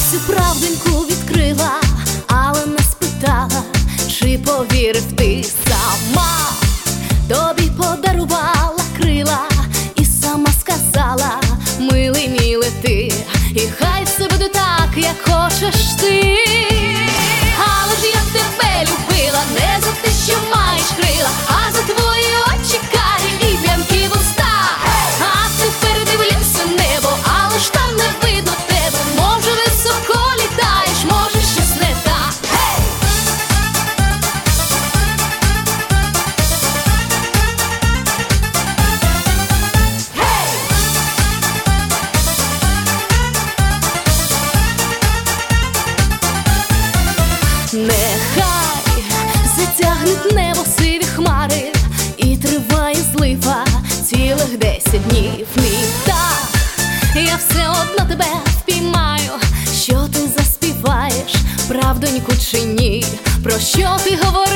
всю правденьку відкрила, але не спитала, чи повірив ти сама. Тобі подарувала крила і сама сказала: милий мій, лети, і хай все буде так, як хочеш ти. Але ж я тебе любила не за те, що маєш крила, а за твої очі карі і п'янкі вуста. А тепер дивлюся небо, але ж там не видно тебе. Може, високо літаєш, може, щось не так. Нехай затягнуть небо сиві хмари, і триває злива цілих 10 днів. Мій птах, я все одно тебе впіймаю. Що ти заспіваєш, правдоньку чи ні? Про що ти говориш?